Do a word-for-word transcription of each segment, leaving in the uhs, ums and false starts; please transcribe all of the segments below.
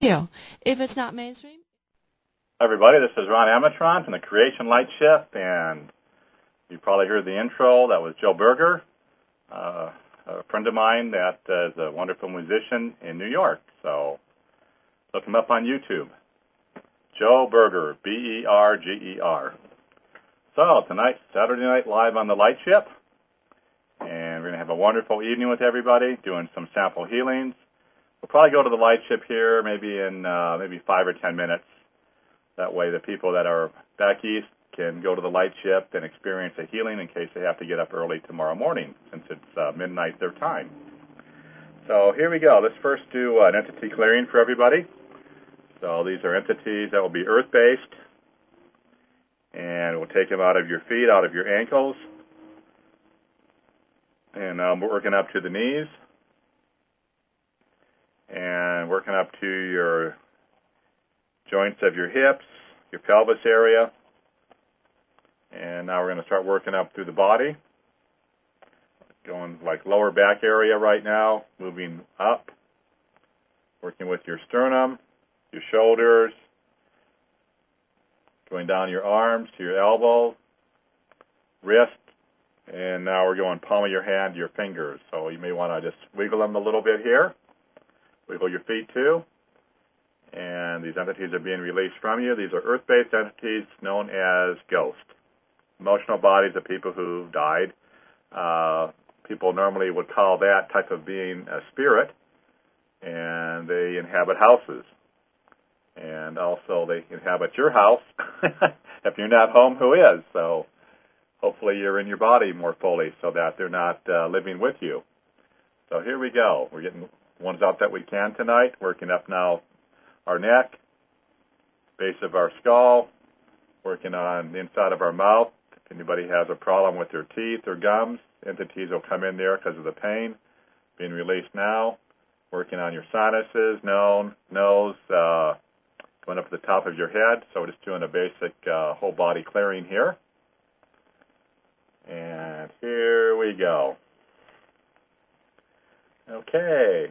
you. If it's not mainstream. Hi, everybody. This is Ron Amatron from the Creation Light Ship, and you probably heard the intro. That was Joe Berger, uh, a friend of mine that uh, is a wonderful musician in New York. So look him up on YouTube. Joe Berger, B E R G E R. So tonight, Saturday night, live on the Light Ship, and we're going to have a wonderful evening with everybody, doing some sample healings. We'll probably go to the Light Ship here maybe in uh, maybe five or ten minutes. That way the people that are back east can go to the Light Ship and experience a healing in case they have to get up early tomorrow morning, since it's uh, midnight their time. So here we go. Let's first do uh, an entity clearing for everybody. So these are entities that will be earth-based, and we'll take them out of your feet, out of your ankles, and um, we're working up to the knees, and working up to your joints of your hips, your pelvis area, and now we're going to start working up through the body, going like lower back area right now, moving up, working with your sternum, your shoulders, going down your arms to your elbow, wrist, and now we're going palm of your hand to your fingers. So you may want to just wiggle them a little bit here. Wiggle your feet too. And these entities are being released from you. These are earth-based entities known as ghosts, emotional bodies of people who died. Uh, people normally would call that type of being a spirit, and they inhabit houses. And also they inhabit your house. If you're not home, who is? So hopefully you're in your body more fully so that they're not uh, living with you. So here we go. We're getting ones out that we can tonight, working up now our neck, base of our skull, working on the inside of our mouth. If anybody has a problem with their teeth or gums, entities will come in there because of the pain. Being released now. Working on your sinuses, nose, nose, uh, going up to the top of your head. So we're just doing a basic uh, whole body clearing here. And here we go. Okay.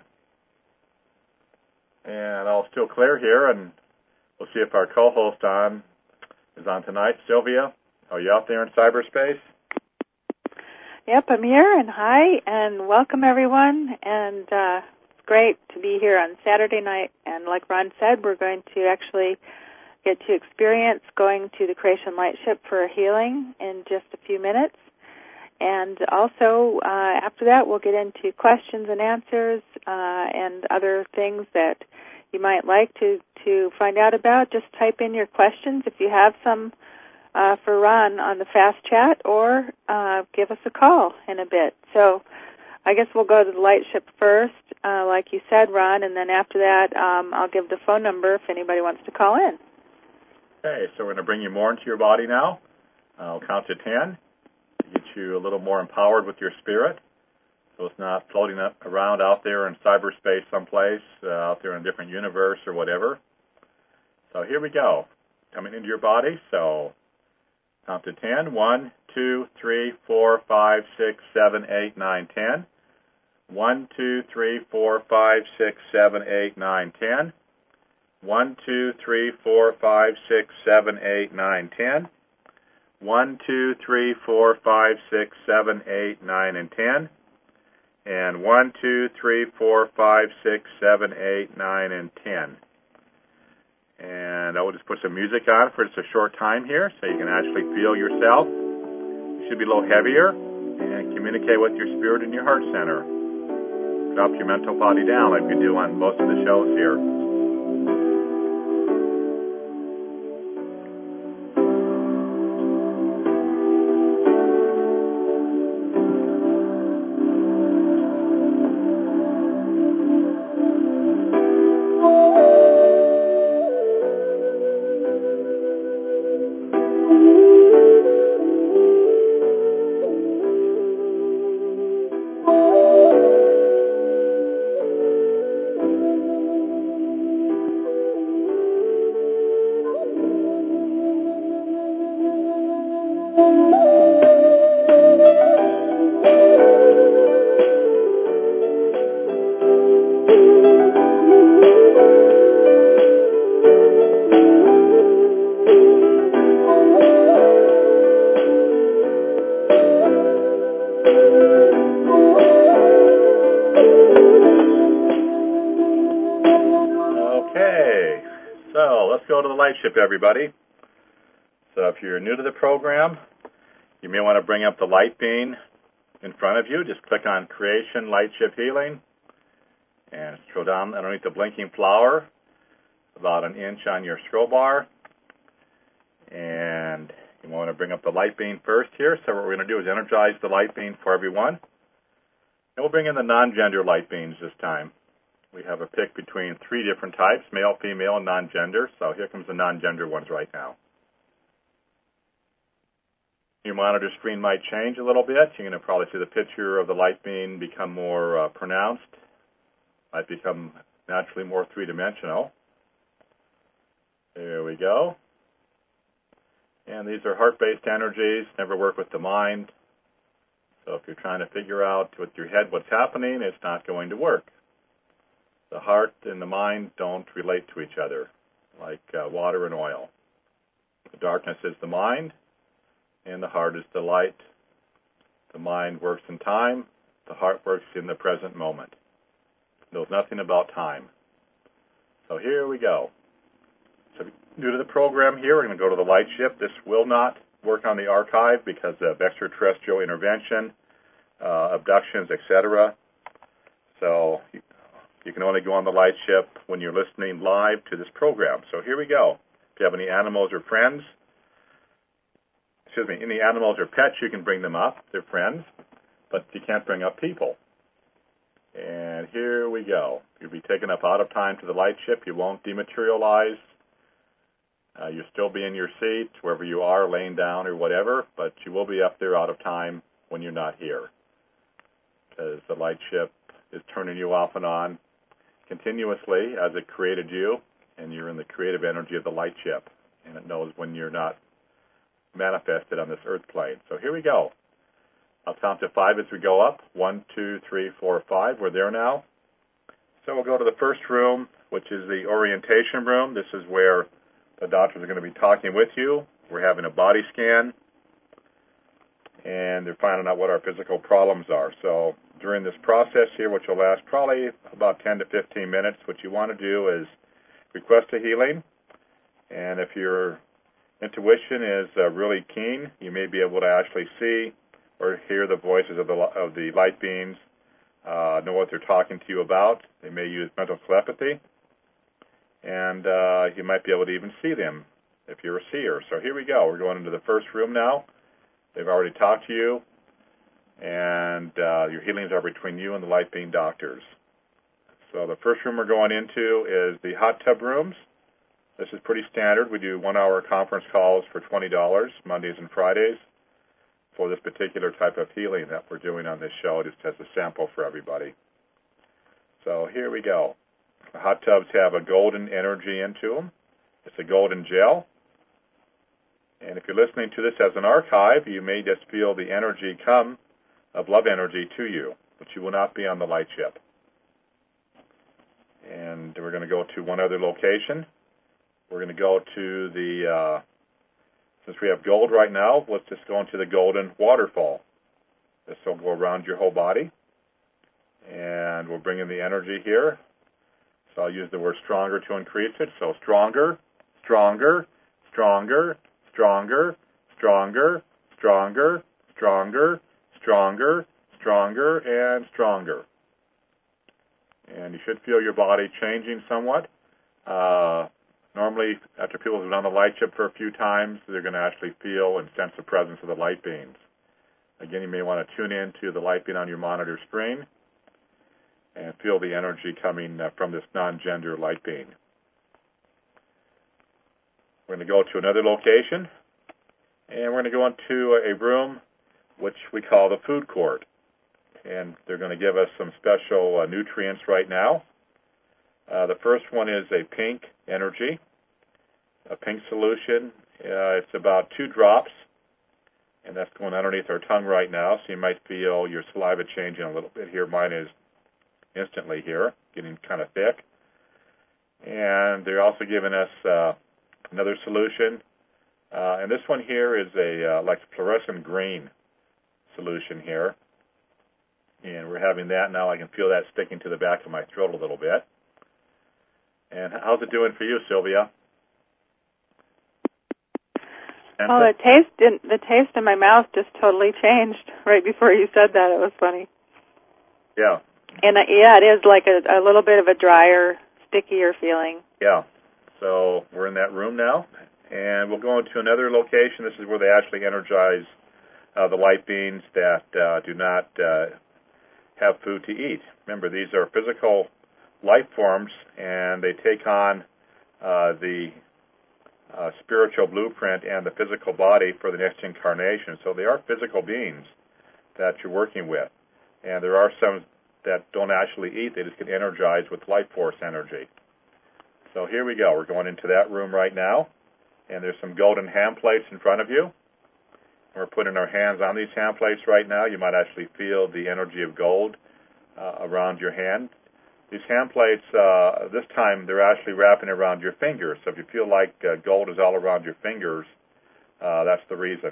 And I'll still clear here, and we'll see if our co-host on is on tonight. Sylvia, are you out there in cyberspace? Yep, I'm here, and hi, and welcome everyone. And uh, it's great to be here on Saturday night. And like Ron said, we're going to actually get to experience going to the Creation Light Ship for a healing in just a few minutes. And also, uh, after that, we'll get into questions and answers uh, and other things that you might like to, to find out about. Just type in your questions if you have some uh, for Ron on the fast chat, or uh, give us a call in a bit. So I guess we'll go to the Light Ship first, uh, like you said, Ron, and then after that, um, I'll give the phone number if anybody wants to call in. Okay, so we're going to bring you more into your body now. I'll count to ten. Get you a little more empowered with your spirit, so it's not floating up around out there in cyberspace someplace, uh, out there in a different universe or whatever. So here we go. Coming into your body, so count to ten. One, two, three, four, five, six, seven, eight, nine, ten. One, two, three, four, five, six, seven, eight, nine, ten. One, two, three, four, five, six, seven, eight, nine, ten. One, two, three, four, five, six, seven, eight, nine, and ten. And one, two, three, four, five, six, seven, eight, nine, and ten. And I will just put some music on for just a short time here so you can actually feel yourself. You should be a little heavier and communicate with your spirit and your heart center. Drop your mental body down like we do on most of the shows here. So let's go to the light ship, everybody. So if you're new to the program, you may want to bring up the light beam in front of you. Just click on Creation Light Ship Healing and scroll down underneath the blinking flower about an inch on your scroll bar. And you want to bring up the light beam first here. So what we're going to do is energize the light beam for everyone. And we'll bring in the non-gender light beams this time. We have a pick between three different types, male, female, and non-gender. So here comes the non-gender ones right now. Your monitor screen might change a little bit. You're going to probably see the picture of the light beam become more uh, pronounced. Might become naturally more three-dimensional. There we go. And these are heart-based energies, never work with the mind. So if you're trying to figure out with your head what's happening, it's not going to work. The heart and the mind don't relate to each other, like uh, water and oil. The darkness is the mind, and the heart is the light. The mind works in time. The heart works in the present moment. Knows nothing about time. So here we go. So due to the program here, we're going to go to the light ship. This will not work on the archive because of extraterrestrial intervention, uh, abductions, et cetera. So you, you can only go on the light ship when you're listening live to this program. So here we go. If you have any animals or friends, excuse me, any animals or pets, you can bring them up. They're friends, but you can't bring up people. And here we go. You'll be taken up out of time to the light ship. You won't dematerialize. Uh, you'll still be in your seat, wherever you are, laying down or whatever, but you will be up there out of time when you're not here, because the light ship is turning you off and on continuously as it created you, and you're in the creative energy of the light ship, and it knows when you're not manifested on this earth plane. So here we go. I'll count to five as we go up. One, two, three, four, five. We're there now. So we'll go to the first room, which is the orientation room. This is where the doctors are going to be talking with you. We're having a body scan, and they're finding out what our physical problems are. So during this process here, which will last probably about ten to fifteen minutes, what you want to do is request a healing. And if your intuition is uh, really keen, you may be able to actually see or hear the voices of the, of the light beams, uh, know what they're talking to you about. They may use mental telepathy. And uh, you might be able to even see them if you're a seer. So here we go. We're going into the first room now. They've already talked to you, and uh, your healings are between you and the light beam doctors. So the first room we're going into is the hot tub rooms. This is pretty standard. We do one-hour conference calls for twenty dollars, Mondays and Fridays, for this particular type of healing that we're doing on this show, just as a sample for everybody. So here we go. The hot tubs have a golden energy into them. It's a golden gel. And if you're listening to this as an archive, you may just feel the energy come of love energy to you, but you will not be on the light ship. And we're going to go to one other location. We're going to go to the, uh, since we have gold right now, let's just go into the golden waterfall. This will go around your whole body. And we'll bring in the energy here. So I'll use the word stronger to increase it. So stronger, stronger, stronger, stronger, stronger, stronger, stronger, stronger, stronger, and stronger. And you should feel your body changing somewhat. Uh, normally, after people have done the light ship for a few times, they're going to actually feel and sense the presence of the light beams. Again, you may want to tune in to the light beam on your monitor screen and feel the energy coming uh, from this non-gender light beam. We're going to go to another location, and we're going to go into a room which we call the food court. And they're going to give us some special uh, nutrients right now. Uh, the first one is a pink energy, a pink solution. Uh, it's about two drops, and that's going underneath our tongue right now, so you might feel your saliva changing a little bit here. Mine is instantly here, getting kind of thick. And they're also giving us uh, another solution. Uh, and this one here is a uh, like fluorescent green solution here. And we're having that now. I can feel that sticking to the back of my throat a little bit. And how's it doing for you, Sylvia? And well, so, the taste didn't, the taste in my mouth just totally changed right before you said that. It was funny. yeah. And uh, yeah, it is like a, a little bit of a drier, stickier feeling. Yeah. So we're in that room now, and we'll go into another location. This is where they actually energize uh, the light beings that uh, do not uh, have food to eat. Remember, these are physical life forms, and they take on uh, the uh, spiritual blueprint and the physical body for the next incarnation. So they are physical beings that you're working with. And there are some that don't actually eat. They just get energized with life force energy. So here we go. We're going into that room right now. And there's some golden hand plates in front of you. We're putting our hands on these hand plates right now. You might actually feel the energy of gold uh, around your hand. These hand plates, uh, this time, they're actually wrapping around your fingers. So if you feel like uh, gold is all around your fingers, uh, that's the reason.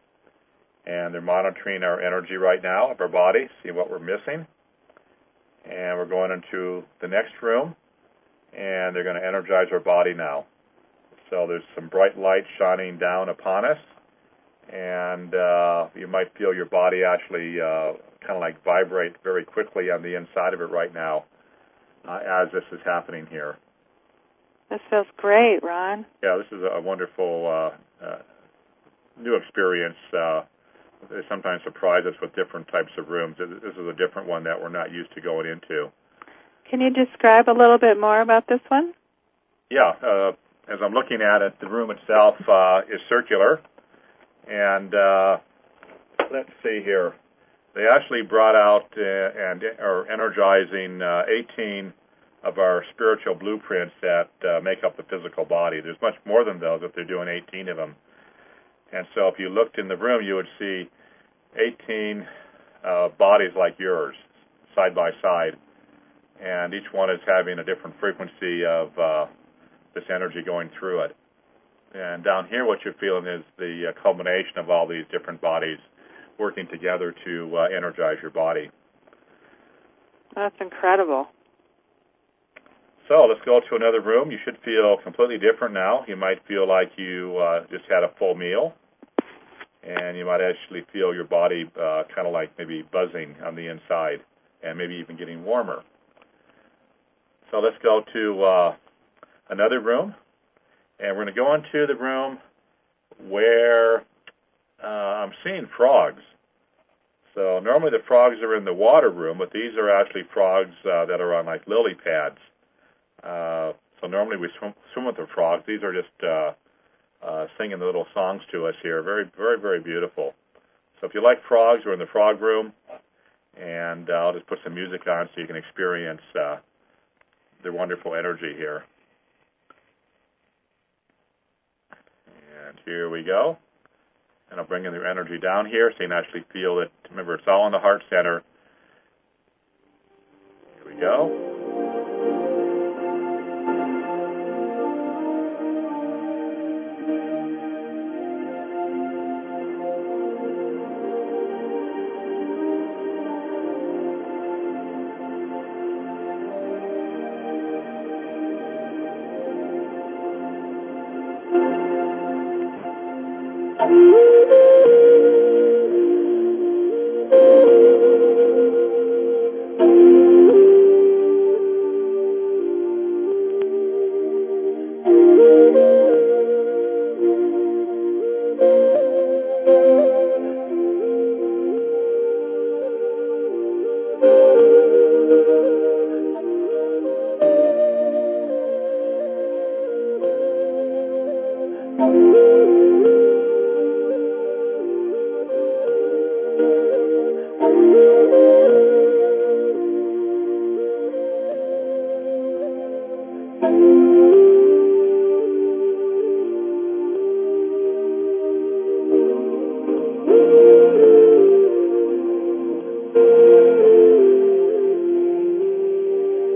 And they're monitoring our energy right now of our body, see what we're missing. And we're going into the next room, and they're going to energize our body now. So there's some bright light shining down upon us, and uh, you might feel your body actually uh, kind of like vibrate very quickly on the inside of it right now uh, as this is happening here. This feels great, Ron. Yeah, this is a wonderful uh, uh, new experience. Uh, they sometimes surprise us with different types of rooms. This is a different one that we're not used to going into. Can you describe a little bit more about this one? Yeah, uh, as I'm looking at it, the room itself uh, is circular. And uh, let's see here. They actually brought out uh, and are energizing uh, eighteen of our spiritual blueprints that uh, make up the physical body. There's much more than those if they're doing eighteen of them. And so if you looked in the room, you would see eighteen uh, bodies like yours, side by side. And each one is having a different frequency of uh, this energy going through it. And down here, what you're feeling is the uh, culmination of all these different bodies working together to uh, energize your body. That's incredible. So let's go to another room. You should feel completely different now. You might feel like you uh, just had a full meal, and you might actually feel your body uh, kind of like maybe buzzing on the inside, and maybe even getting warmer. So let's go to uh, another room. And we're going to go into the room where uh, I'm seeing frogs. So normally the frogs are in the water room, but these are actually frogs uh, that are on like lily pads. Uh, so normally we swim, swim with the frogs. These are just uh, uh, singing the little songs to us here. Very, very, very beautiful. So if you like frogs, we're in the frog room, and uh, I'll just put some music on so you can experience uh, the wonderful energy here. And here we go. And I'll bring in the energy down here so you can actually feel it. Remember, it's all in the heart center. Here we go.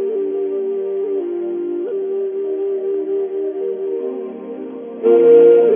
Thank you.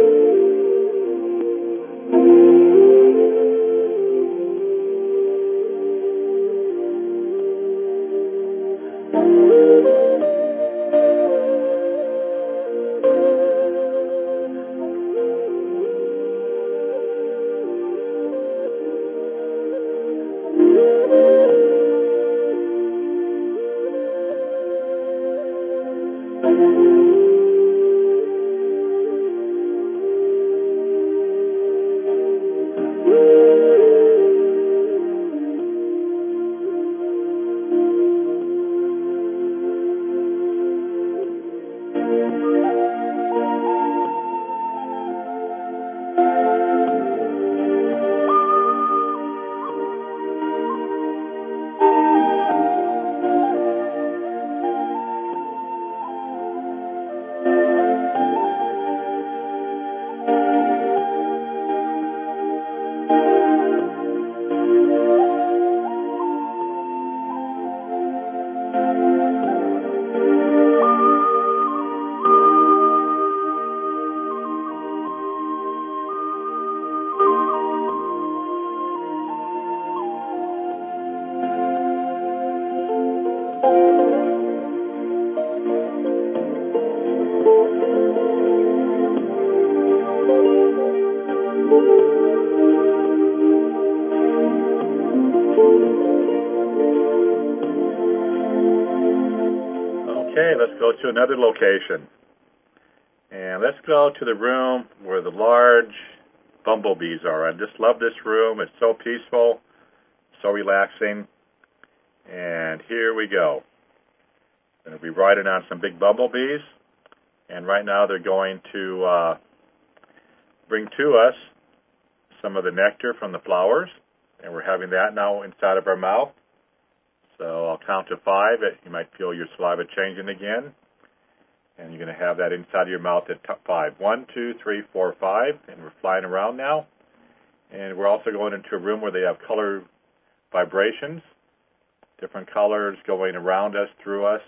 Okay, let's go to another location. And let's go to the room where the large bumblebees are. I just love this room. It's so peaceful, so relaxing. And here we go. Going to be riding on some big bumblebees. And right now they're going to uh, bring to us some of the nectar from the flowers. And we're having that now inside of our mouth. So I'll count to five. You might feel your saliva changing again. And you're going to have that inside of your mouth at five. One, two, three, four, five. And we're flying around now. And we're also going into a room where they have color vibrations. Different colors going around us, through us.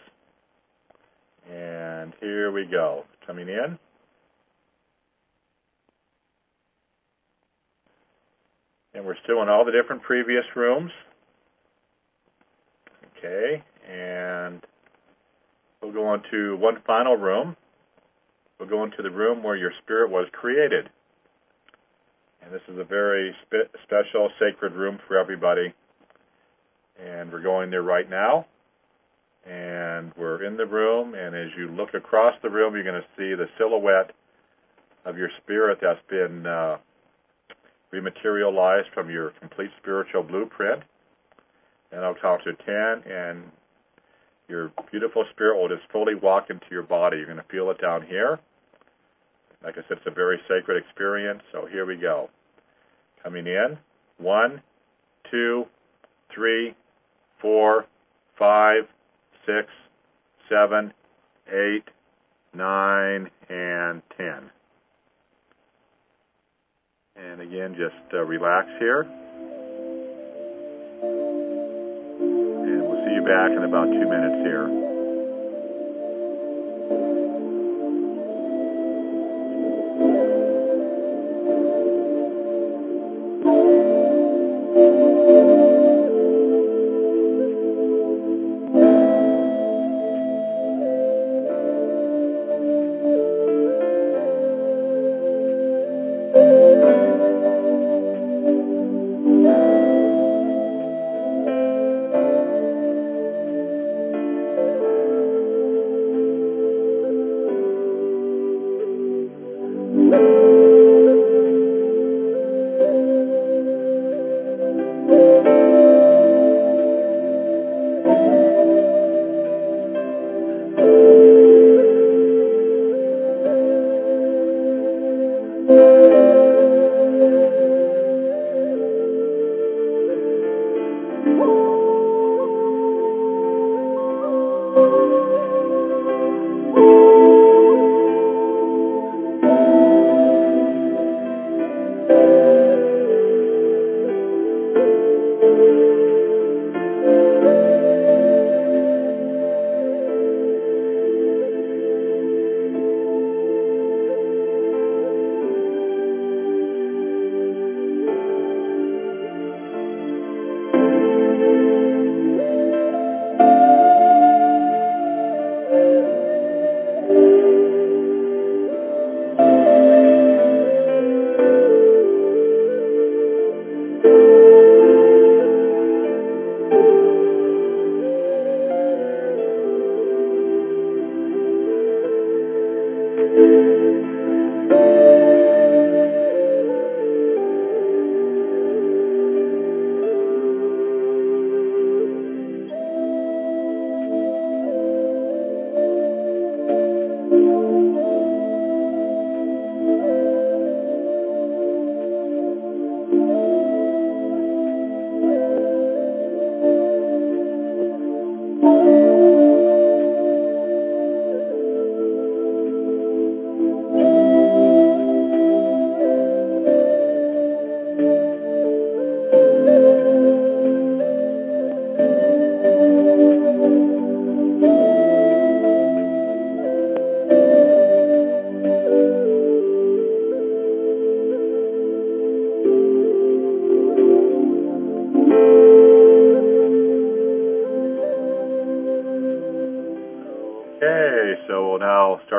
And here we go. Coming in. And we're still in all the different previous rooms. Okay, and we'll go on to one final room. We'll go into the room where your spirit was created. And this is a very spe- special, sacred room for everybody. And we're going there right now. And we're in the room, and as you look across the room, you're going to see the silhouette of your spirit that's been uh, rematerialized from your complete spiritual blueprint. And I'll count to ten, and your beautiful spirit will just fully walk into your body. You're going to feel it down here. Like I said, it's a very sacred experience, so here we go. Coming in. One, two, three, four, five, six, seven, eight, nine, and ten. And again, just uh, relax here. And we'll see you back in about two minutes here.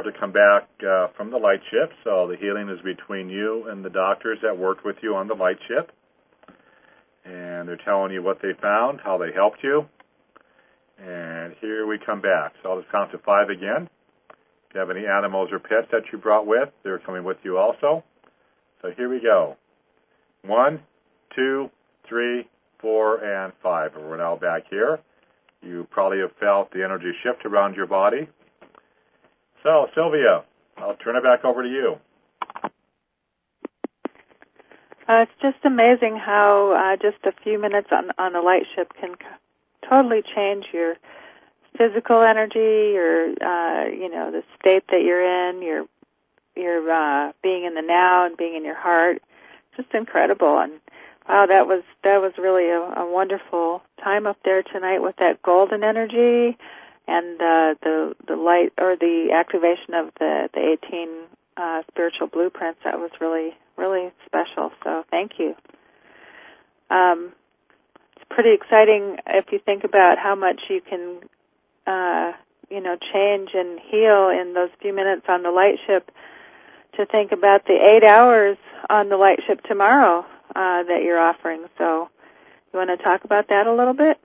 have come back uh, from the light ship, so the healing is between you and the doctors that worked with you on the light ship. And they're telling you what they found, how they helped you. And here we come back. So I'll just count to five again. If you have any animals or pets that you brought with, they're coming with you also. So here we go. One, two, three, four, and five. And we're now back here. You probably have felt the energy shift around your body. So, Sylvia, I'll turn it back over to you. Uh, it's just amazing how uh, just a few minutes on, on the light ship can c- totally change your physical energy, your, uh, you know, the state that you're in, your, your uh, being in the now and being in your heart. Just incredible. And wow, that was that was really a, a wonderful time up there tonight with that golden energy and uh, the the light or the activation of the the eighteen uh, spiritual blueprints. That was really really special. So thank you. Um, it's pretty exciting if you think about how much you can uh, you know change and heal in those few minutes on the light ship. To think about the eight hours on the light ship tomorrow uh, that you're offering. So you want to talk about that a little bit?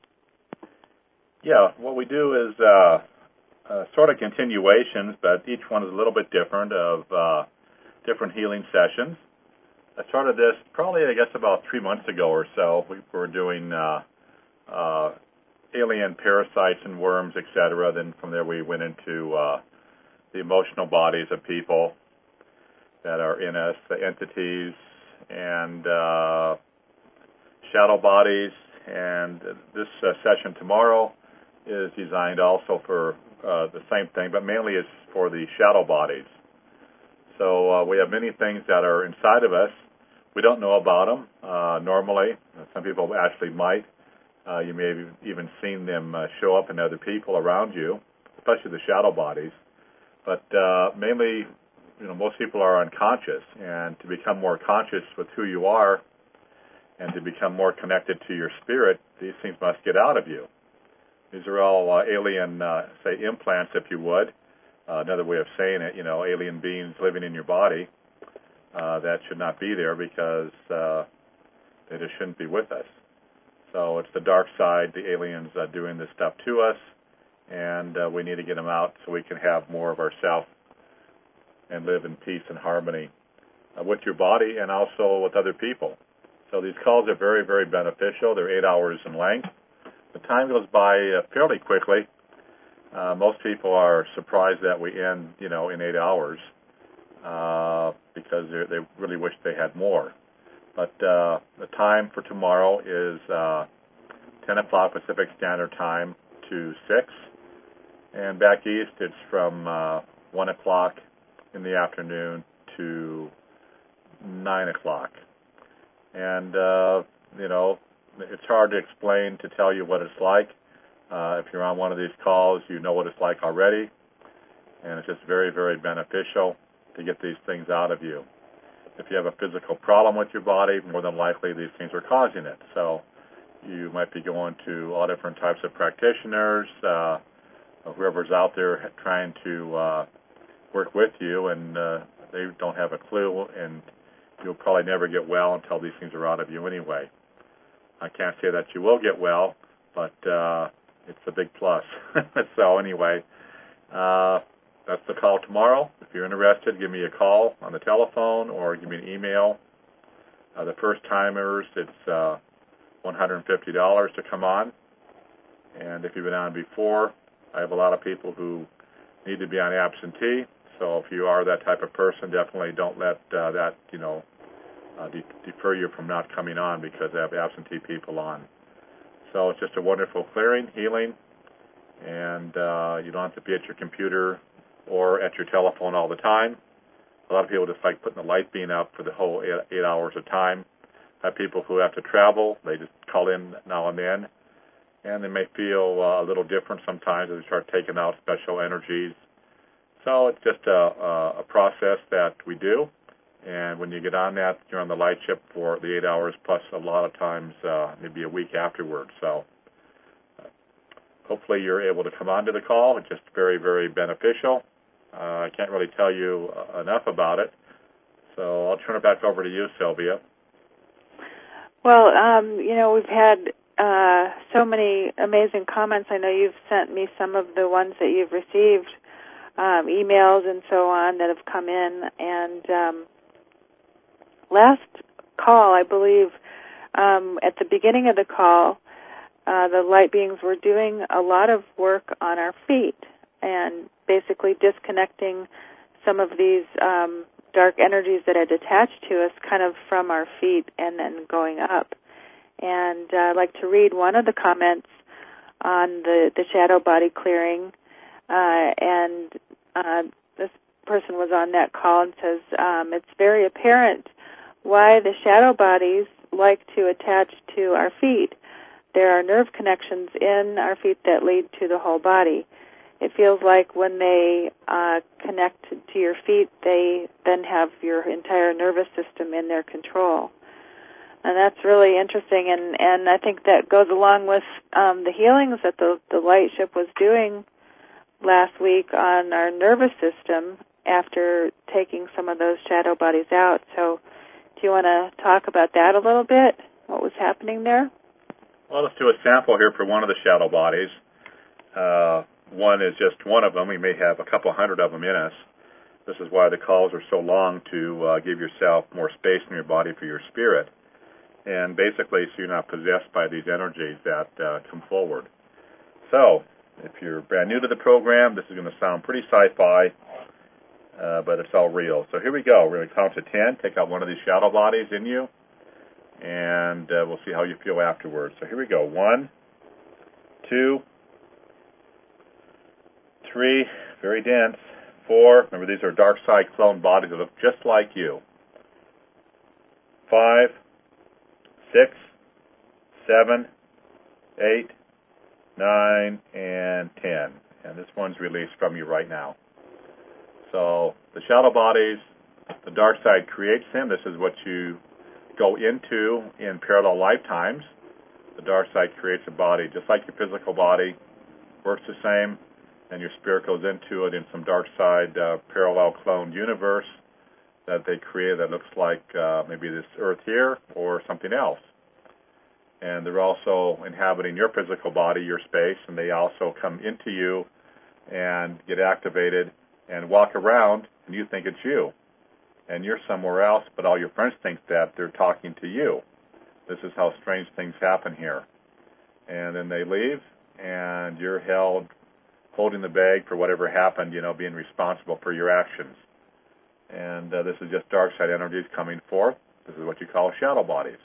Yeah, what we do is uh, uh, sort of continuations, but each one is a little bit different of uh, different healing sessions. I started this probably, I guess, about three months ago or so. We were doing uh, uh, alien parasites and worms, et cetera. Then from there we went into uh, the emotional bodies of people that are in us, the entities, and uh, shadow bodies. And this uh, session tomorrow is designed also for uh, the same thing, but mainly it's for the shadow bodies. So uh, we have many things that are inside of us. We don't know about them uh, normally. Some people actually might. Uh, you may have even seen them uh, show up in other people around you, especially the shadow bodies. But uh, mainly, you know, most people are unconscious, and to become more conscious with who you are and to become more connected to your spirit, these things must get out of you. These are all uh, alien, uh, say, implants, if you would. Uh, another way of saying it, you know, alien beings living in your body. Uh, that should not be there because uh, they just shouldn't be with us. So it's the dark side, the aliens uh, doing this stuff to us, and uh, we need to get them out so we can have more of ourself and live in peace and harmony uh, with your body and also with other people. So these calls are very, very beneficial. They're eight hours in length. The time goes by uh, fairly quickly. Uh, most people are surprised that we end, you know, in eight hours uh, because they really wish they had more. But uh, the time for tomorrow is uh, ten o'clock Pacific Standard Time to six. And back east, it's from uh, one o'clock in the afternoon to nine o'clock. And, uh, you know, it's hard to explain, to tell you what it's like. Uh, if you're on one of these calls, you know what it's like already. And it's just very, very beneficial to get these things out of you. If you have a physical problem with your body, more than likely these things are causing it. So you might be going to all different types of practitioners, uh, whoever's out there trying to uh, work with you, and uh, they don't have a clue, and you'll probably never get well until these things are out of you anyway. I can't say that you will get well, but uh, it's a big plus. So anyway, uh, that's the call tomorrow. If you're interested, give me a call on the telephone or give me an email. Uh, the first timers, it's uh, one hundred fifty dollars to come on. And if you've been on before, I have a lot of people who need to be on absentee. So if you are that type of person, definitely don't let uh, that, you know, uh, de- defer you from not coming on because I have absentee people on. So it's just a wonderful clearing, healing, and uh, you don't have to be at your computer or at your telephone all the time. A lot of people just like putting the light beam up for the whole eight, eight hours of time. I have people who have to travel. They just call in now and then, and they may feel uh, a little different sometimes as they start taking out special energies. So it's just a, a, a process that we do, and when you get on that, you're on the light ship for the eight hours plus a lot of times uh, maybe a week afterwards. So uh, hopefully you're able to come on to the call. It's just very, very beneficial. Uh, I can't really tell you uh, enough about it. So I'll turn it back over to you, Sylvia. Well, um, you know, we've had uh, so many amazing comments. I know you've sent me some of the ones that you've received, um, emails and so on that have come in. And um, last call, I believe, um, at the beginning of the call, uh, the light beings were doing a lot of work on our feet and basically disconnecting some of these um, dark energies that had attached to us kind of from our feet and then going up. And uh, I'd like to read one of the comments on the, the shadow body clearing. Uh, and uh, this person was on that call and says, um, it's very apparent why the shadow bodies like to attach to our feet. There are nerve connections in our feet that lead to the whole body. It feels like when they uh, connect to your feet, they then have your entire nervous system in their control. And that's really interesting, and, and I think that goes along with um, the healings that the, the light ship was doing last week on our nervous system after taking some of those shadow bodies out. So do you want to talk about that a little bit, what was happening there? Well, let's do a sample here for one of the shadow bodies. Uh, one is just one of them. We may have a couple hundred of them in us. This is why the calls are so long, to uh, give yourself more space in your body for your spirit. And basically, so you're not possessed by these energies that uh, come forward. So, if you're brand new to the program, this is going to sound pretty sci-fi, uh, but it's all real. So here we go. We're going to count to ten. Take out one of these shadow bodies in you, and uh, we'll see how you feel afterwards. So here we go. One, two, three, very dense. Four, remember these are dark side clone bodies that look just like you. Five, six, seven, eight, nine, and ten. And this one's released from you right now. So the shadow bodies, the dark side creates them. This is what you go into in parallel lifetimes. The dark side creates a body just like your physical body, works the same, and your spirit goes into it in some dark side uh, parallel cloned universe that they create that looks like uh, maybe this earth here or something else. And they're also inhabiting your physical body, your space, and they also come into you and get activated and walk around, and you think it's you. And you're somewhere else, but all your friends think that they're talking to you. This is how strange things happen here. And then they leave, and you're held holding the bag for whatever happened, you know, being responsible for your actions. And uh, this is just dark side energies coming forth. This is what you call shadow bodies.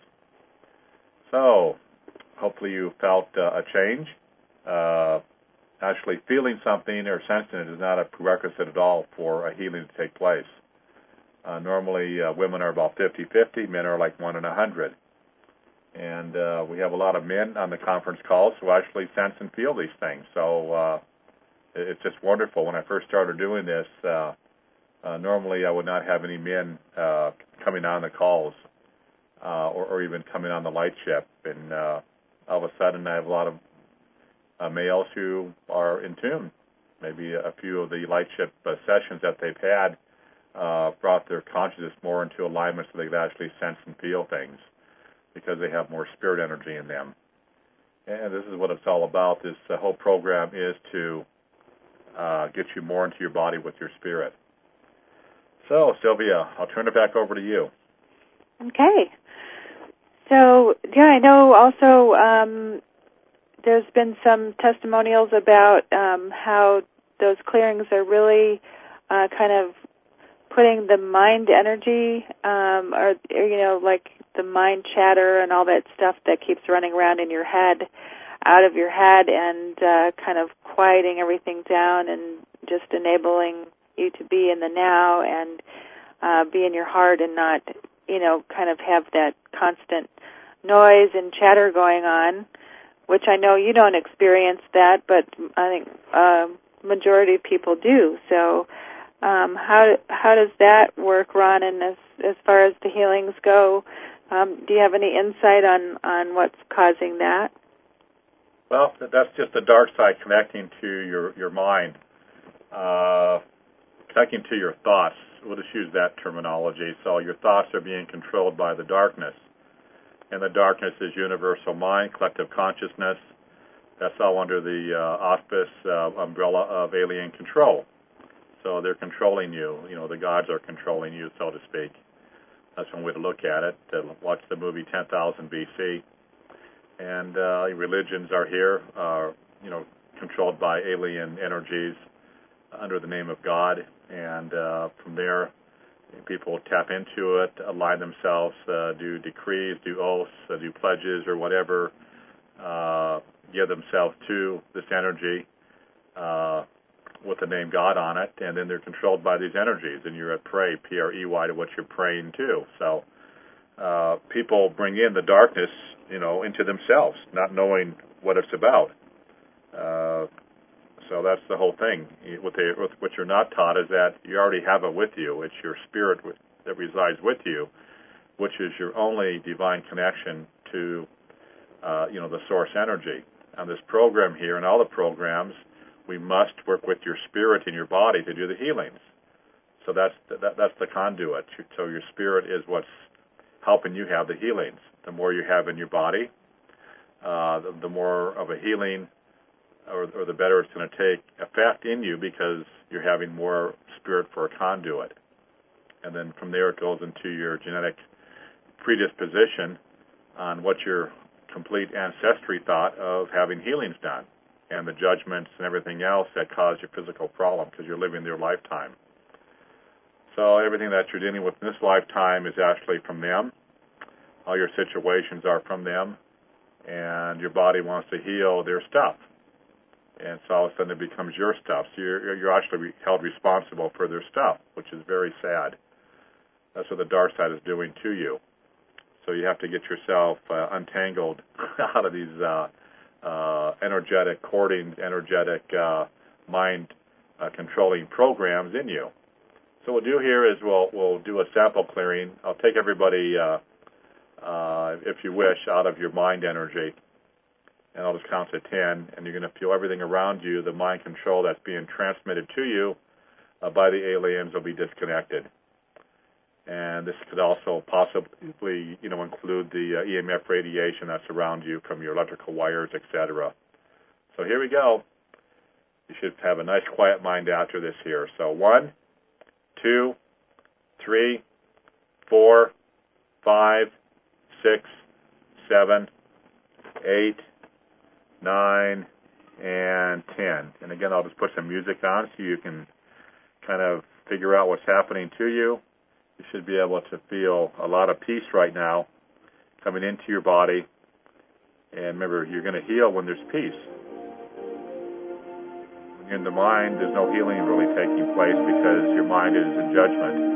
So, hopefully you felt uh, a change. Uh, actually feeling something or sensing it is not a prerequisite at all for a healing to take place. Uh, normally, uh, women are about fifty-fifty, men are like one in a hundred. And uh, we have a lot of men on the conference calls who actually sense and feel these things. So uh, it's just wonderful. When I first started doing this, uh, uh, normally I would not have any men uh, coming on the calls uh, or, or even coming on the light ship. And uh, all of a sudden I have a lot of uh, males who are in tune. Maybe a few of the light ship uh, sessions that they've had uh, brought their consciousness more into alignment so they could actually sense and feel things, because they have more spirit energy in them. And this is what it's all about. This uh, whole program is to uh, get you more into your body with your spirit. So, Sylvia, I'll turn it back over to you. Okay. So, yeah, I know also um, there's been some testimonials about um, how those clearings are really uh, kind of putting the mind energy, um, or, or, you know, like the mind chatter and all that stuff that keeps running around in your head, out of your head, and uh, kind of quieting everything down and just enabling you to be in the now and uh, be in your heart and not, you know, kind of have that constant noise and chatter going on, which I know you don't experience that, but I think uh, majority of people do. So um, how how does that work, Ron, and as, as far as the healings go? Um, do you have any insight on, on what's causing that? Well, that's just the dark side connecting to your, your mind. Uh, connecting to your thoughts. We'll just use that terminology. So your thoughts are being controlled by the darkness. And the darkness is universal mind, collective consciousness. That's all under the uh, auspice uh, umbrella of alien control. So they're controlling you. You know, the gods are controlling you, so to speak. That's one way to look at it. Uh, watch the movie ten thousand B C. And uh, religions are here, uh, you know, controlled by alien energies under the name of God. And uh, from there, people tap into it, align themselves, uh, do decrees, do oaths, uh, do pledges or whatever, uh, give themselves to this energy uh, with the name God on it, and then they're controlled by these energies, and you're at prey, P R E Y, to what you're praying to. So uh, people bring in the darkness, you know, into themselves, not knowing what it's about. Uh, So that's the whole thing. What, they, what you're not taught is that you already have it with you. It's your spirit that resides with you, which is your only divine connection to, uh, you know, the source energy. On this program here and all the programs, we must work with your spirit in your body to do the healings. So that's that, that's the conduit. So your spirit is what's helping you have the healings. The more you have in your body, uh, the, the more of a healing Or, or the better it's going to take effect in you, because you're having more spirit for a conduit. And then from there it goes into your genetic predisposition on what your complete ancestry thought of having healings done, and the judgments and everything else that cause your physical problem, because you're living their lifetime. So everything that you're dealing with in this lifetime is actually from them. All your situations are from them, and your body wants to heal their stuff. And so all of a sudden it becomes your stuff. So you're, you're actually held responsible for their stuff, which is very sad. That's what the dark side is doing to you. So you have to get yourself uh, untangled out of these uh, uh, energetic cordings, energetic uh, mind-controlling uh, programs in you. So what we'll do here is we'll, we'll do a sample clearing. I'll take everybody, uh, uh, if you wish, out of your mind energy. And I'll just count to ten, and you're going to feel everything around you, the mind control that's being transmitted to you uh, by the aliens will be disconnected. And this could also possibly, you know, include the uh, E M F radiation that's around you from your electrical wires, et cetera. So here we go. You should have a nice quiet mind after this here. So one, two, three, four, five, six, seven, eight, nine, and ten. And again, I'll just put some music on so you can kind of figure out what's happening to you. You should be able to feel a lot of peace right now coming into your body. And remember, you're going to heal when there's peace. When you're in the mind, there's no healing really taking place because your mind is in judgment.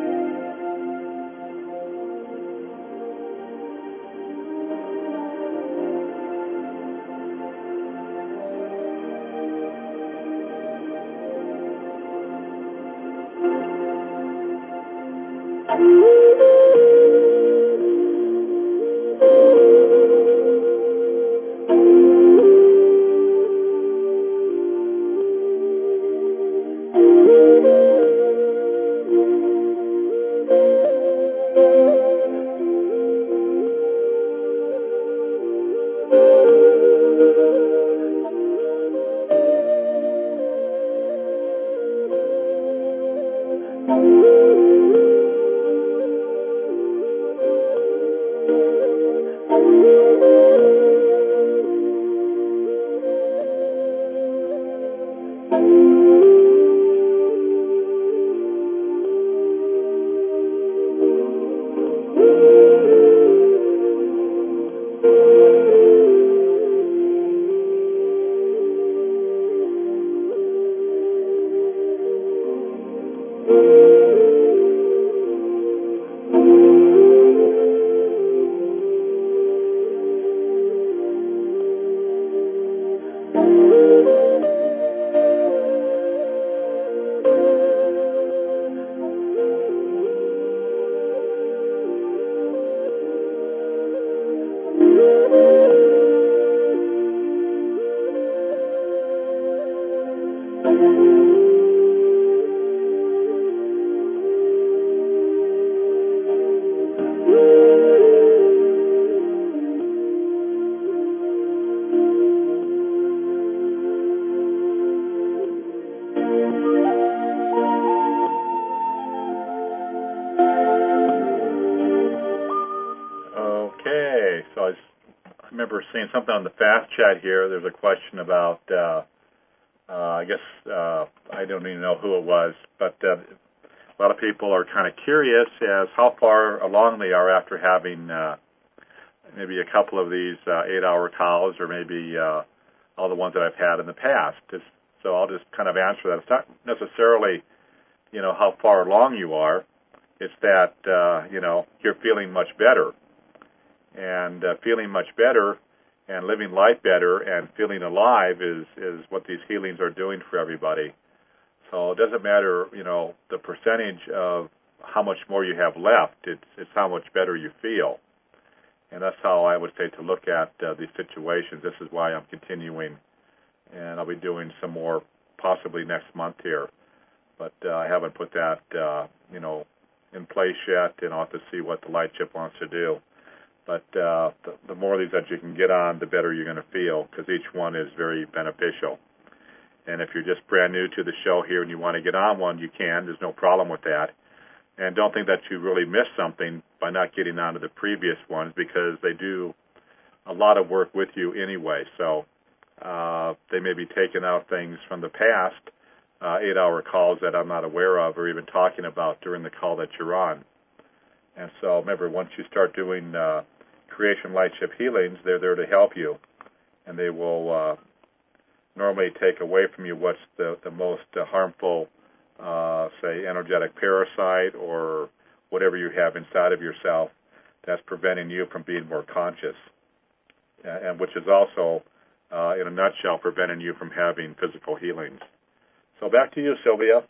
remember seeing something on the fast chat here. There's a question about, uh, uh, I guess, uh, I don't even know who it was, but uh, a lot of people are kind of curious as how far along they are after having uh, maybe a couple of these uh, eight-hour calls, or maybe uh, all the ones that I've had in the past. Just, so I'll just kind of answer that. It's not necessarily, you know, how far along you are. It's that, uh, you know, you're feeling much better. And uh, feeling much better and living life better and feeling alive is, is what these healings are doing for everybody. So it doesn't matter, you know, the percentage of how much more you have left. It's, it's how much better you feel. And that's how I would say to look at uh, these situations. This is why I'm continuing, and I'll be doing some more possibly next month here. But uh, I haven't put that, uh, you know, in place yet, and I'll have to see what the light chip wants to do. But uh, the, the more of these that you can get on, the better you're going to feel, because each one is very beneficial. And if you're just brand new to the show here and you want to get on one, you can. There's no problem with that. And don't think that you really missed something by not getting on to the previous ones, because they do a lot of work with you anyway. So uh, they may be taking out things from the past, uh, eight-hour calls that I'm not aware of or even talking about during the call that you're on. And so remember, once you start doing uh, Creation Light Chip healings, they're there to help you. And they will uh, normally take away from you what's the, the most uh, harmful, uh, say, energetic parasite or whatever you have inside of yourself that's preventing you from being more conscious, and which is also, uh, in a nutshell, preventing you from having physical healings. So back to you, Sylvia.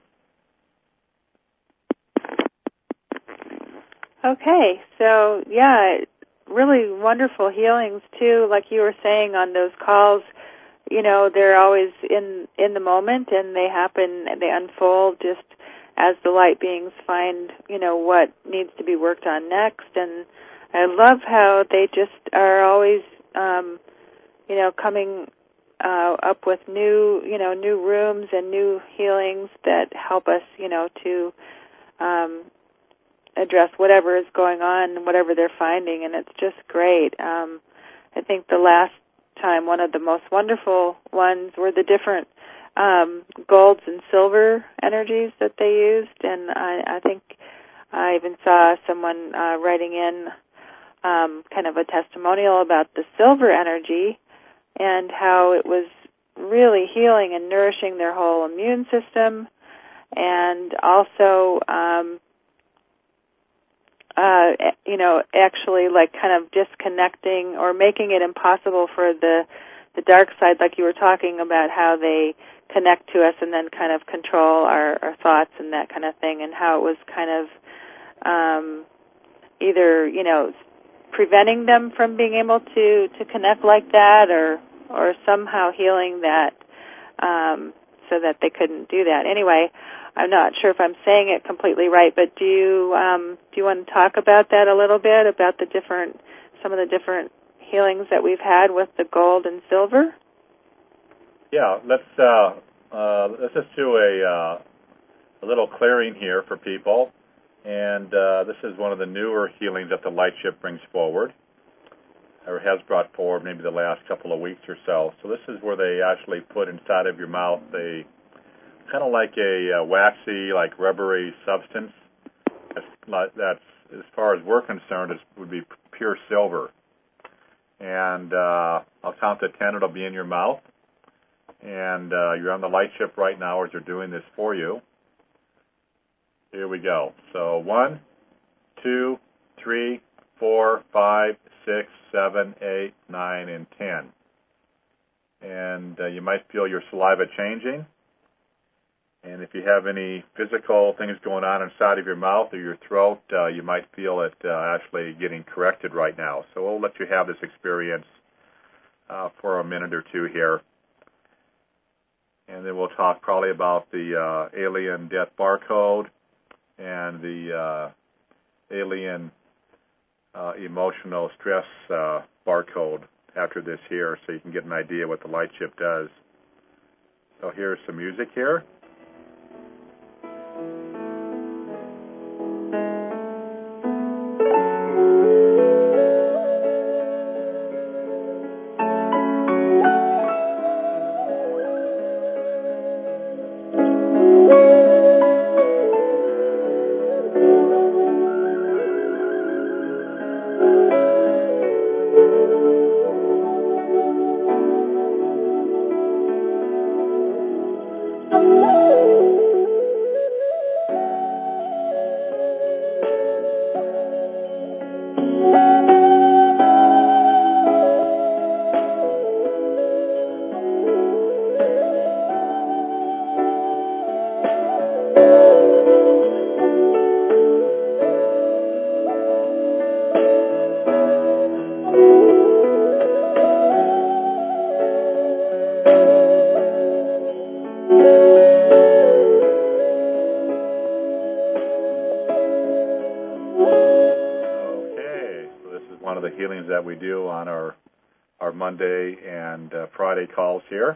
Okay, so yeah, really wonderful healings too. Like you were saying on those calls, you know, they're always in in the moment, and they happen, they unfold just as the light beings find, you know, what needs to be worked on next. And I love how they just are always, um, you know, coming uh, up with new, you know, new rooms and new healings that help us, you know, to um, address whatever is going on, whatever they're finding, and it's just great. Um, I think the last time, one of the most wonderful ones were the different um, golds and silver energies that they used, and I, I think I even saw someone uh, writing in um, kind of a testimonial about the silver energy and how it was really healing and nourishing their whole immune system, and also um, Uh, you know, actually like kind of disconnecting or making it impossible for the the dark side, like you were talking about how they connect to us and then kind of control our, our thoughts and that kind of thing, and how it was kind of um, either, you know, preventing them from being able to, to connect like that, or or somehow healing that um, so that they couldn't do that. Anyway, I'm not sure if I'm saying it completely right, but do you um, do you want to talk about that a little bit, about the different, some of the different healings that we've had with the gold and silver? Yeah, let's uh, uh, let's just do a uh, a little clearing here for people, and uh, this is one of the newer healings that the Light Chip brings forward, or has brought forward maybe the last couple of weeks or so. So this is where they actually put inside of your mouth a kind of like a uh, waxy, like rubbery substance. That's, that's, as far as we're concerned, it would be pure silver. And uh, I'll count to ten. It'll be in your mouth. And uh, you're on the Light Chip right now as they're doing this for you. Here we go. So one, two, three, four, five, six, seven, eight, nine, and ten. And uh, you might feel your saliva changing. And if you have any physical things going on inside of your mouth or your throat, uh, you might feel it uh, actually getting corrected right now. So we'll let you have this experience uh, for a minute or two here. And then we'll talk probably about the uh, alien death barcode and the uh, alien uh, emotional stress uh, barcode after this here, so you can get an idea what the Light Chip does. So here's some music here. of the healings that we do on our our Monday and uh, Friday calls here.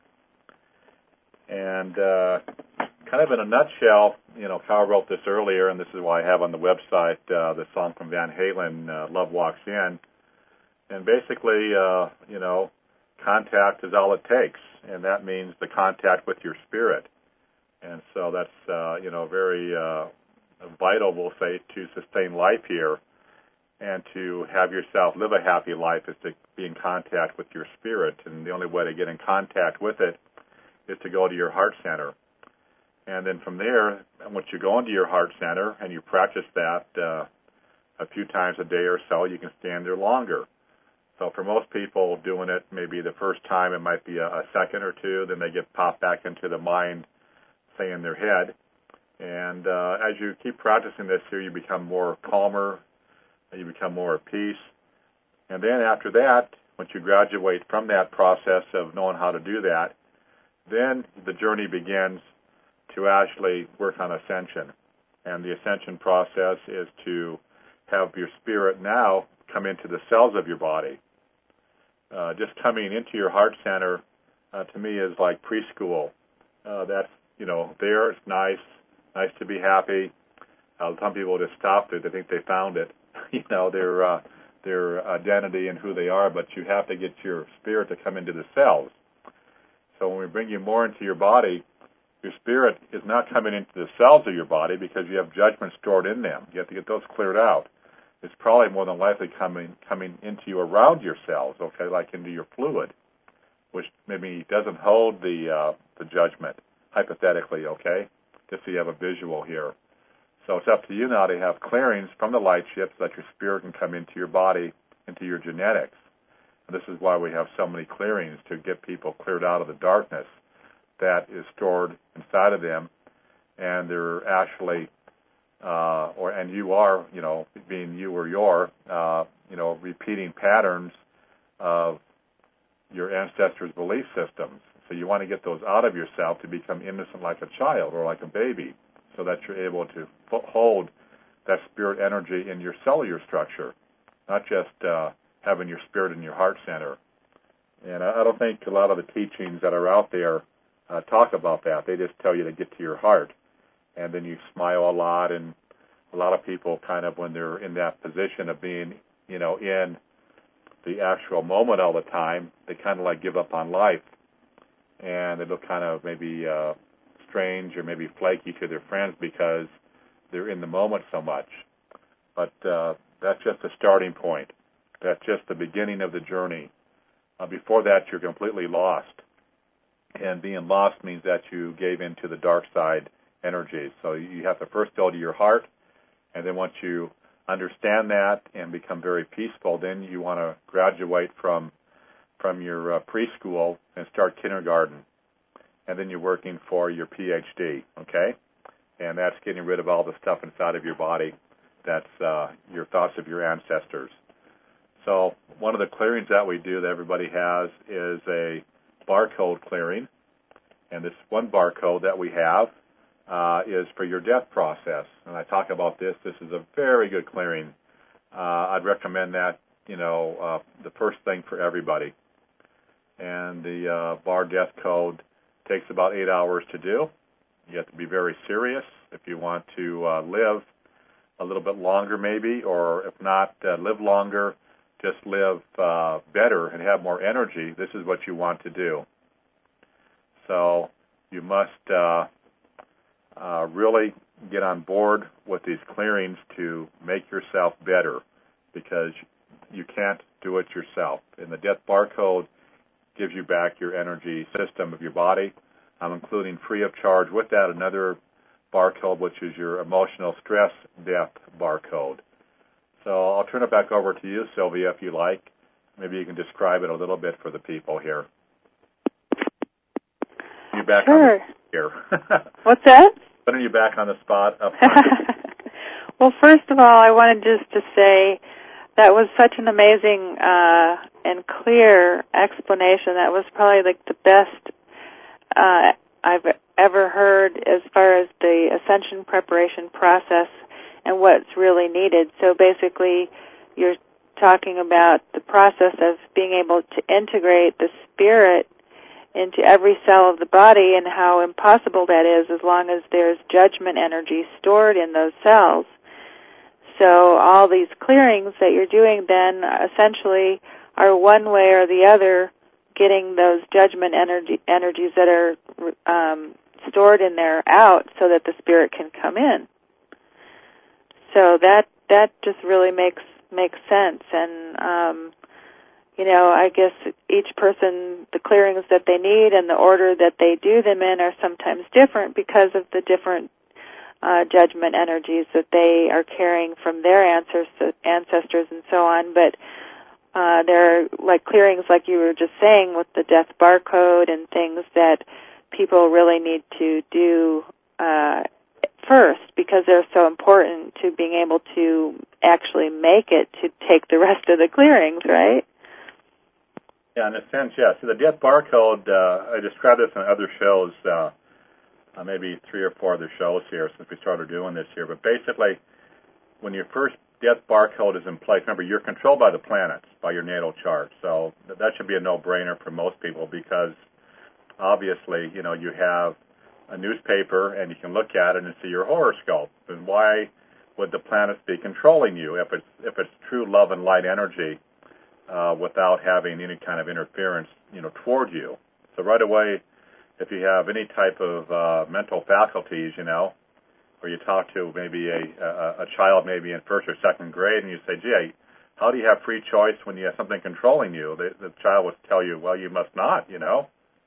And uh, kind of in a nutshell, you know, Kyle wrote this earlier, and this is why I have on the website uh, the song from Van Halen, uh, Love Walks In. And basically, uh, you know, contact is all it takes, and that means the contact with your spirit. And so that's, uh, you know, very uh, vital, we'll say, to sustain life here and to have yourself live a happy life is to be in contact with your spirit. And the only way to get in contact with it is to go to your heart center. And then from there, once you go into your heart center and you practice that uh, a few times a day or so, you can stand there longer. So for most people doing it, maybe the first time it might be a, a second or two, then they get popped back into the mind, say in their head. And uh, as you keep practicing this here, you become more calmer, you become more at peace. And then after that, once you graduate from that process of knowing how to do that, then the journey begins to actually work on ascension. And the ascension process is to have your spirit now come into the cells of your body. Uh, just coming into your heart center, uh, to me, is like preschool. Uh, that's, you know, there, it's nice, nice to be happy. Uh, some people just stop it. They think they found it, you know, their, uh, their identity and who they are, but you have to get your spirit to come into the cells. So when we bring you more into your body, your spirit is not coming into the cells of your body because you have judgment stored in them. You have to get those cleared out. It's probably more than likely coming coming into you around your cells, okay, like into your fluid, which maybe doesn't hold the uh, the judgment, hypothetically, okay, just so you have a visual here. So it's up to you now to have clearings from the light ships so that your spirit can come into your body, into your genetics. And this is why we have so many clearings, to get people cleared out of the darkness that is stored inside of them, and they're actually, uh, or and you are, you know, being you or your, uh, you know, repeating patterns of your ancestors' belief systems. So you want to get those out of yourself to become innocent like a child or like a baby, so that you're able to hold that spirit energy in your cellular structure, not just uh, having your spirit in your heart center. And I, I don't think a lot of the teachings that are out there Uh, talk about that. They just tell you to get to your heart, and then you smile a lot. And a lot of people, kind of when they're in that position of being, you know, in the actual moment all the time, they kind of like give up on life, and they look kind of maybe uh, strange or maybe flaky to their friends because they're in the moment so much. But uh, that's just a starting point. That's just the beginning of the journey. Uh, before that, you're completely lost. And being lost means that you gave into the dark side energies. So you have to first go to your heart, and then once you understand that and become very peaceful, then you want to graduate from from your uh, preschool and start kindergarten. And then you're working for your P H D, okay? And that's getting rid of all the stuff inside of your body that's uh, your thoughts of your ancestors. So one of the clearings that we do that everybody has is a barcode clearing, and this one barcode that we have uh, is for your death process. And I talk about this. This is a very good clearing. Uh, I'd recommend that, you know, uh, the first thing for everybody. And the uh, bar death code takes about eight hours to do. You have to be very serious if you want to uh, live a little bit longer maybe, or if not, uh, live longer, just live uh, better and have more energy. This is what you want to do. So you must uh, uh, really get on board with these clearings to make yourself better, because you can't do it yourself. And the death barcode gives you back your energy system of your body. I'm including free of charge with that another barcode, which is your emotional stress death barcode. So I'll turn it back over to you, Sylvia, if you like. Maybe you can describe it a little bit for the people here. You back sure. on the here. What's that? When are you back on the spot up Well, first of all, I wanted just to say that was such an amazing uh, and clear explanation. That was probably like the best uh, I've ever heard as far as the ascension preparation process and what's really needed. So basically, your talking about the process of being able to integrate the spirit into every cell of the body and how impossible that is as long as there's judgment energy stored in those cells. So all these clearings that you're doing then essentially are one way or the other getting those judgment energy, energies that are um, stored in there out so that the spirit can come in. So that that just really makes makes sense. And, um, you know, I guess each person, the clearings that they need and the order that they do them in are sometimes different because of the different uh, judgment energies that they are carrying from their ancestors, ancestors and so on. But uh, there are like clearings, like you were just saying, with the death barcode and things that people really need to do uh, first because they're so important to being able to actually make it to take the rest of the clearings, right? Yeah, in a sense, yes. So the death barcode, uh, I described this in other shows, uh, uh, maybe three or four other shows here since we started doing this here. But basically, when your first death barcode is in place, remember, you're controlled by the planets, by your natal chart. So that should be a no-brainer for most people because obviously, you know, you have a newspaper and you can look at it and see your horoscope. And why would the planets be controlling you if it's if it's true love and light energy? Uh, without having any kind of interference, you know, toward you. So right away, if you have any type of uh, mental faculties, you know, or you talk to maybe a, a, a child maybe in first or second grade and you say, gee, how do you have free choice when you have something controlling you? The, the child would tell you, well, you must not, you know.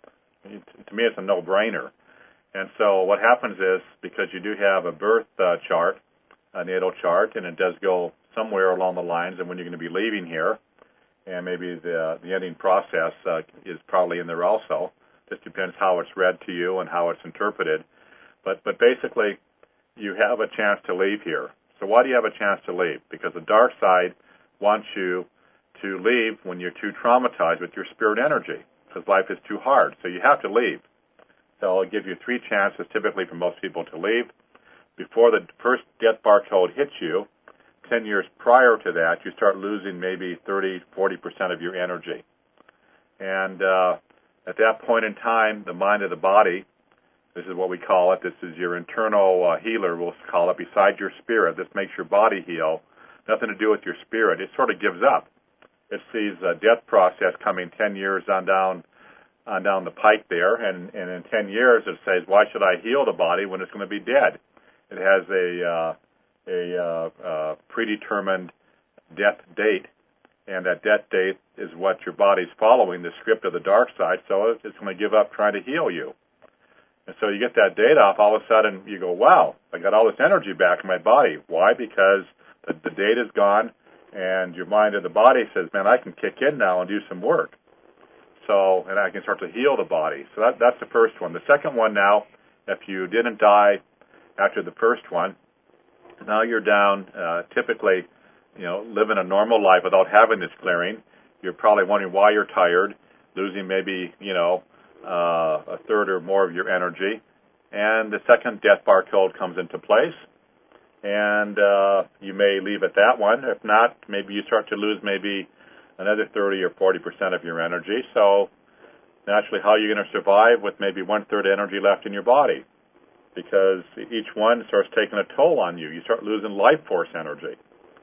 To me, it's a no-brainer. And so what happens is, because you do have a birth uh, chart, a natal chart, and it does go somewhere along the lines of when you're going to be leaving here, and maybe the the ending process uh, is probably in there also. Just depends how it's read to you and how it's interpreted. But but basically, you have a chance to leave here. So why do you have a chance to leave? Because the dark side wants you to leave when you're too traumatized with your spirit energy, because life is too hard. So you have to leave. So I'll give you three chances typically for most people to leave. Before the first death barcode hits you, ten years prior to that, you start losing maybe thirty, forty percent of your energy. And uh, at that point in time, the mind of the body, this is what we call it, this is your internal uh, healer, we'll call it, besides your spirit. This makes your body heal, nothing to do with your spirit. It sort of gives up. It sees a death process coming ten years on down on down the pike there, and, and in ten years it says, why should I heal the body when it's going to be dead? It has a... Uh, a uh, uh, predetermined death date, and that death date is what your body's following, the script of the dark side, so it's going to give up trying to heal you. And so you get that date off, all of a sudden you go, wow, I got all this energy back in my body. Why? Because the, the date is gone, and your mind and the body says, man, I can kick in now and do some work. So, and I can start to heal the body. So that, that's the first one. The second one now, if you didn't die after the first one, now you're down, uh, typically, you know, living a normal life without having this clearing. You're probably wondering why you're tired, losing maybe, you know, uh, a third or more of your energy. And the second death barcode comes into place, and uh, you may leave at that one. If not, maybe you start to lose maybe another thirty or forty percent of your energy. So naturally, how are you going to survive with maybe one-third energy left in your body? Because each one starts taking a toll on you. You start losing life force energy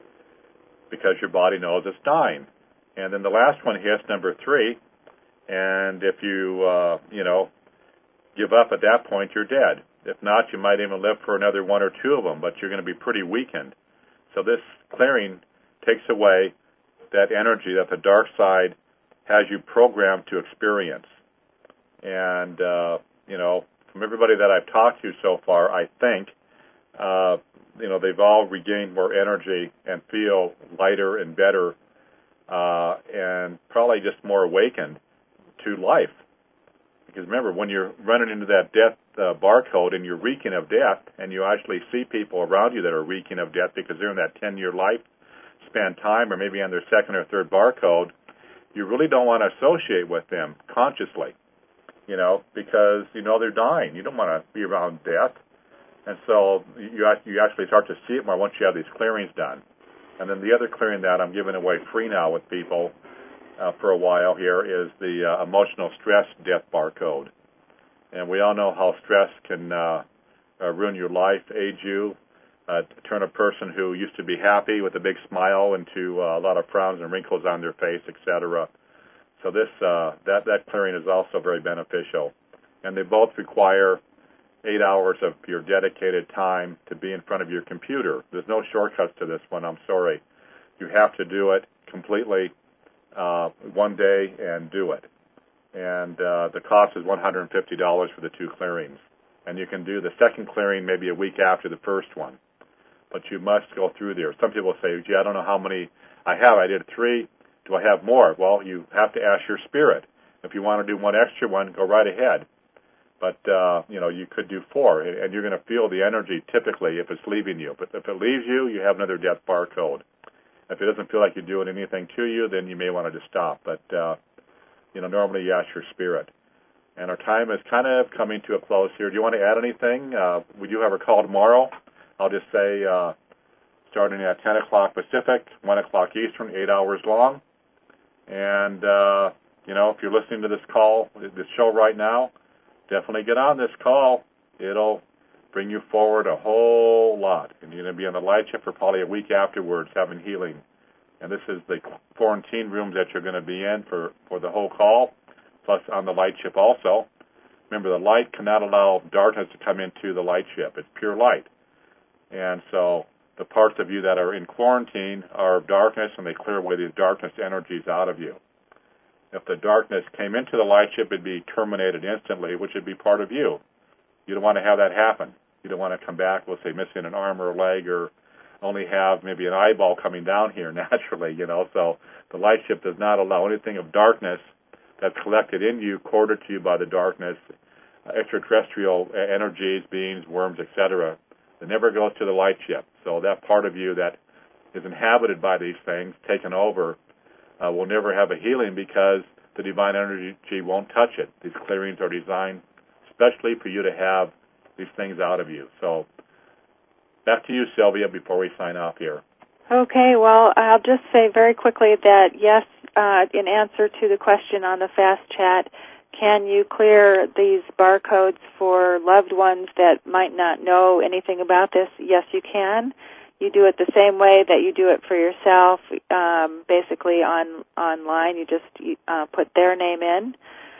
because your body knows it's dying. And then the last one hits, number three, and if you, uh, you know, give up at that point, you're dead. If not, you might even live for another one or two of them, but you're going to be pretty weakened. So this clearing takes away that energy that the dark side has you programmed to experience. And, uh, you know, from everybody that I've talked to so far, I think, uh, you know, they've all regained more energy and feel lighter and better uh, and probably just more awakened to life. Because remember, when you're running into that death uh, barcode and you're reeking of death, and you actually see people around you that are reeking of death because they're in that ten-year lifespan time or maybe on their second or third barcode, you really don't want to associate with them consciously. You know, because you know they're dying. You don't want to be around death. And so you you actually start to see it more once you have these clearings done. And then the other clearing that I'm giving away free now with people uh, for a while here is the uh, emotional stress death barcode. And we all know how stress can uh, uh, ruin your life, age you, uh, turn a person who used to be happy with a big smile into uh, a lot of frowns and wrinkles on their face, et cetera. So this uh, that that clearing is also very beneficial, and they both require eight hours of your dedicated time to be in front of your computer. There's no shortcuts to this one. I'm sorry, you have to do it completely uh, one day and do it. And uh, the cost is one hundred fifty dollars for the two clearings, and you can do the second clearing maybe a week after the first one. But you must go through there. Some people say, gee, I don't know how many I have. I did three. Do I have more? Well, you have to ask your spirit. If you want to do one extra one, go right ahead. But, uh, you know, you could do four, and you're going to feel the energy typically if it's leaving you. But if it leaves you, you have another death barcode. If it doesn't feel like you're doing anything to you, then you may want to just stop. But, uh, you know, normally you ask your spirit. And our time is kind of coming to a close here. Do you want to add anything? Uh, we do have a call tomorrow. I'll just say uh, starting at ten o'clock Pacific, one o'clock Eastern, eight hours long. And, uh, you know, if you're listening to this call, this show right now, definitely get on this call. It'll bring you forward a whole lot. And you're going to be on the light ship for probably a week afterwards having healing. And this is the quarantine rooms that you're going to be in for, for the whole call, plus on the light ship also. Remember, the light cannot allow darkness to come into the light ship. It's pure light. And so the parts of you that are in quarantine are of darkness, and they clear away these darkness energies out of you. If the darkness came into the light ship, it'd be terminated instantly, which would be part of you. You don't want to have that happen. You don't want to come back, we'll say, missing an arm or a leg, or only have maybe an eyeball coming down here naturally, you know. So the light ship does not allow anything of darkness that's collected in you, corded to you by the darkness, uh, extraterrestrial energies, beings, worms, et cetera. It never goes to the light ship. So that part of you that is inhabited by these things, taken over, uh, will never have a healing because the divine energy won't touch it. These clearings are designed especially for you to have these things out of you. So back to you, Sylvia, before we sign off here. Okay, well, I'll just say very quickly that, yes, uh, in answer to the question on the Fast Chat, can you clear these barcodes for loved ones that might not know anything about this? Yes, you can. You do it the same way that you do it for yourself, um, basically on online. You just uh, put their name in.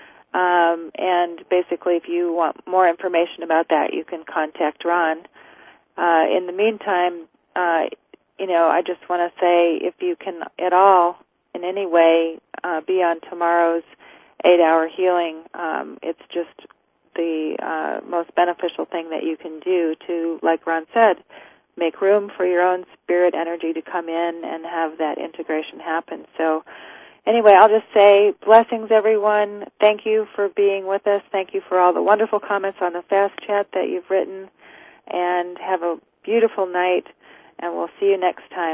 Um, and basically, if you want more information about that, you can contact Ron. Uh, in the meantime, uh, you know, I just want to say if you can at all, in any way, uh, be on tomorrow's eight-hour healing, um, it's just the uh, most beneficial thing that you can do to, like Ron said, make room for your own spirit energy to come in and have that integration happen. So anyway, I'll just say blessings, everyone. Thank you for being with us. Thank you for all the wonderful comments on the Fast Chat that you've written. And have a beautiful night, and we'll see you next time.